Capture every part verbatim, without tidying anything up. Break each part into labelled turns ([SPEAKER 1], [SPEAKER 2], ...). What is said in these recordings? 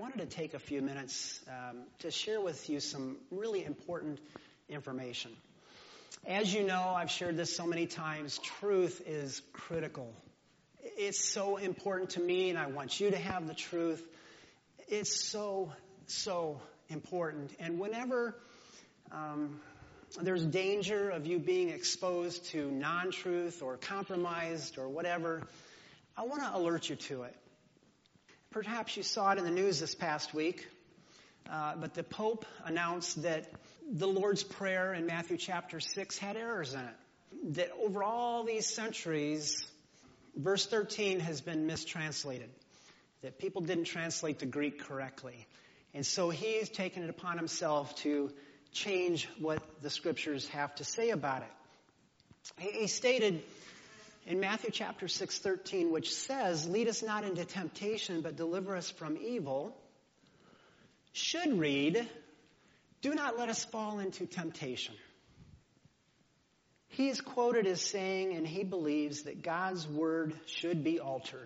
[SPEAKER 1] wanted to take a few minutes um, to share with you some really important information. As you know, I've shared this so many times, truth is critical. It's so important to me, and I want you to have the truth. It's so, so important. And whenever um, there's danger of you being exposed to non-truth or compromised or whatever, I want to alert you to it. Perhaps you saw it in the news this past week, uh, but the Pope announced that the Lord's Prayer in Matthew chapter six had errors in it. That over all these centuries, verse thirteen has been mistranslated. That people didn't translate the Greek correctly. And so he's taken it upon himself to change what the Scriptures have to say about it. He stated in Matthew chapter six thirteen, which says, "Lead us not into temptation, but deliver us from evil," should read, "Do not let us fall into temptation." He is quoted as saying, and he believes, that God's word should be altered.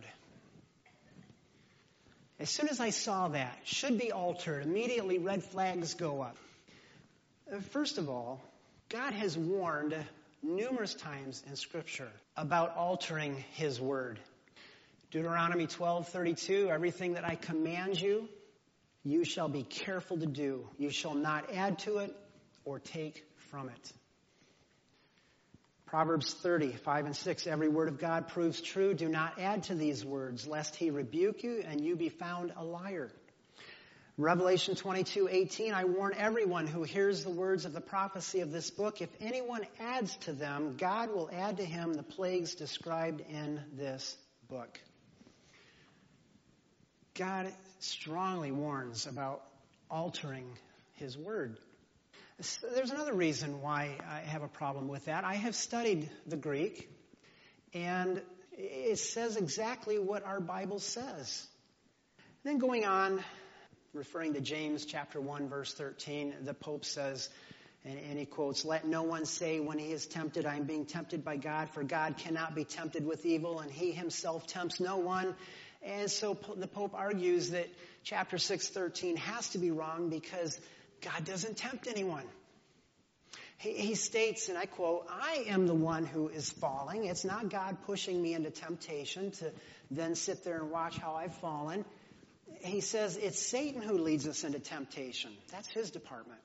[SPEAKER 1] As soon as I saw that, should be altered, immediately red flags go up. First of all, God has warned numerous times in Scripture about altering His word. Deuteronomy twelve thirty-two, "Everything that I command you, you shall be careful to do. You shall not add to it or take from it." Proverbs thirty, five and six, "Every word of God proves true. Do not add to these words, lest He rebuke you and you be found a liar." Revelation twenty-two eighteen, "I warn everyone who hears the words of the prophecy of this book, if anyone adds to them, God will add to him the plagues described in this book." God strongly warns about altering His word. There's another reason why I have a problem with that. I have studied the Greek, and it says exactly what our Bible says. Then going on, referring to James chapter one, verse thirteen, the Pope says, and, and he quotes, "Let no one say when he is tempted, I am being tempted by God, for God cannot be tempted with evil, and He Himself tempts no one." And so the Pope argues that chapter six thirteen has to be wrong because God doesn't tempt anyone. He, he states, and I quote, "I am the one who is falling. It's not God pushing me into temptation to then sit there and watch how I've fallen." He says it's Satan who leads us into temptation. That's his department.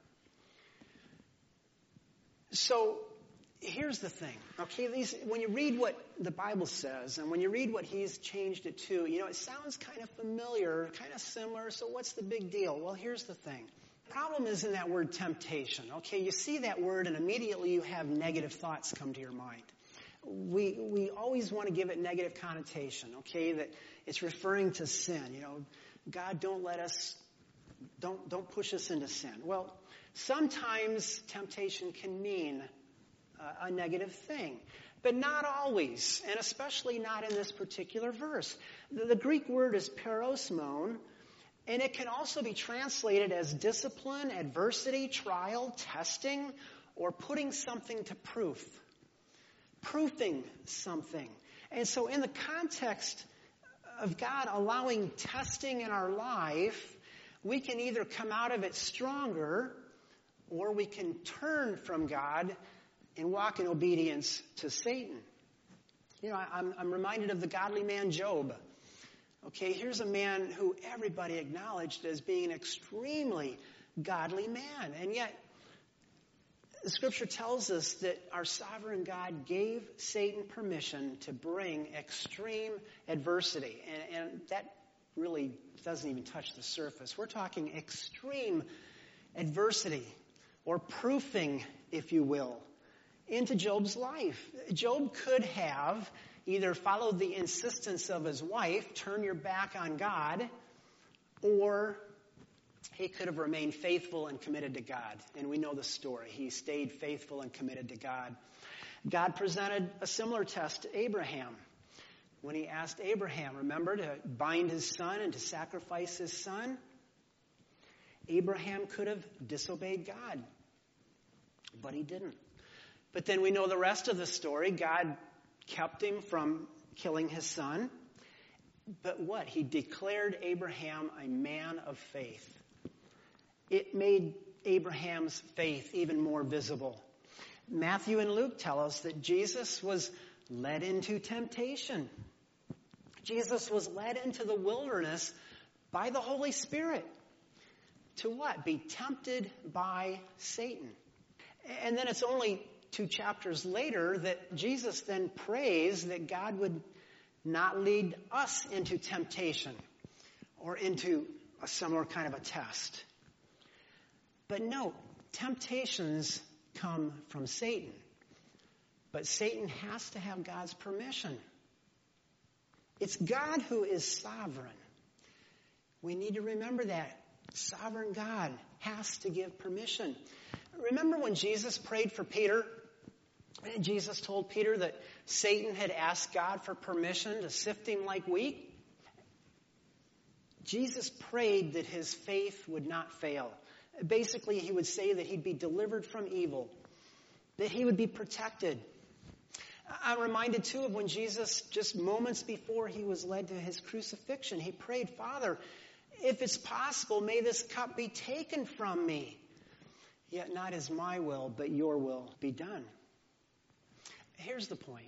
[SPEAKER 1] So here's the thing, okay? These, when you read what the Bible says and when you read what he's changed it to, you know, it sounds kind of familiar, kind of similar, so what's the big deal? Well, here's the thing. The problem is in that word temptation, okay? You see that word and immediately you have negative thoughts come to your mind. We we always want to give it negative connotation, okay? That it's referring to sin, you know. God, don't let us, don't don't push us into sin. Well, sometimes temptation can mean a, a negative thing, but not always, and especially not in this particular verse. The, the Greek word is perosmon, and it can also be translated as discipline, adversity, trial, testing, or putting something to proof. Proofing something. And so in the context of God allowing testing in our life, we can either come out of it stronger or we can turn from God and walk in obedience to Satan. You know, I'm, I'm reminded of the godly man Job. Okay, here's a man who everybody acknowledged as being an extremely godly man. And yet, the Scripture tells us that our sovereign God gave Satan permission to bring extreme adversity. And, and that really doesn't even touch the surface. We're talking extreme adversity, or proofing, if you will, into Job's life. Job could have either followed the insistence of his wife, turn your back on God, or he could have remained faithful and committed to God. And we know the story. He stayed faithful and committed to God. God presented a similar test to Abraham when he asked Abraham, remember, to bind his son and to sacrifice his son. Abraham could have disobeyed God, but he didn't. But then we know the rest of the story. God kept him from killing his son. But what? He declared Abraham a man of faith. It made Abraham's faith even more visible. Matthew and Luke tell us that Jesus was led into temptation. Jesus was led into the wilderness by the Holy Spirit. To what? Be tempted by Satan. And then it's only two chapters later that Jesus then prays that God would not lead us into temptation or into a similar kind of a test. But note, temptations come from Satan. But Satan has to have God's permission. It's God who is sovereign. We need to remember that. Sovereign God has to give permission. Remember when Jesus prayed for Peter? And Jesus told Peter that Satan had asked God for permission to sift him like wheat. Jesus prayed that his faith would not fail. Basically, he would say that he'd be delivered from evil, that he would be protected. I'm reminded, too, of when Jesus, just moments before he was led to his crucifixion, he prayed, Father, if it's possible, may this cup be taken from me. Yet not as my will, but your will be done. Here's the point.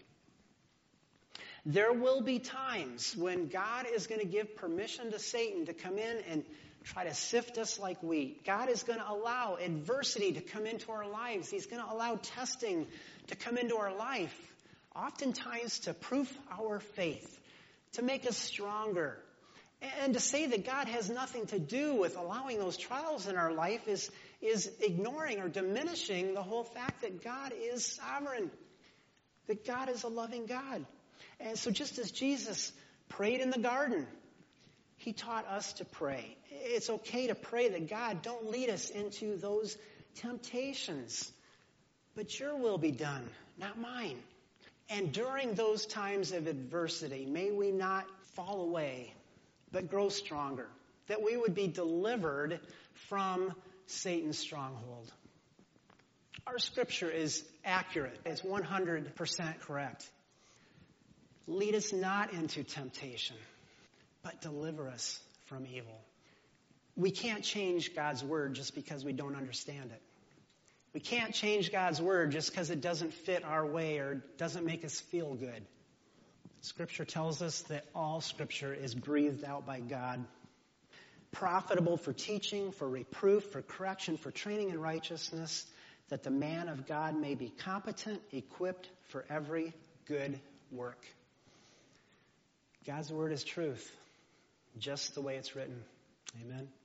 [SPEAKER 1] There will be times when God is going to give permission to Satan to come in and try to sift us like wheat. God is going to allow adversity to come into our lives. He's going to allow testing to come into our life, oftentimes to prove our faith, to make us stronger. And to say that God has nothing to do with allowing those trials in our life is, is ignoring or diminishing the whole fact that God is sovereign, that God is a loving God. And so just as Jesus prayed in the garden, he taught us to pray. It's okay to pray that God, don't lead us into those temptations, but your will be done, not mine. And during those times of adversity, may we not fall away, but grow stronger, that we would be delivered from Satan's stronghold. Our scripture is accurate. It's one hundred percent correct. Lead us not into temptation, but deliver us from evil. We can't change God's word just because we don't understand it. We can't change God's word just because it doesn't fit our way or doesn't make us feel good. Scripture tells us that all Scripture is breathed out by God, profitable for teaching, for reproof, for correction, for training in righteousness, that the man of God may be competent, equipped for every good work. God's word is truth, just the way it's written. Amen.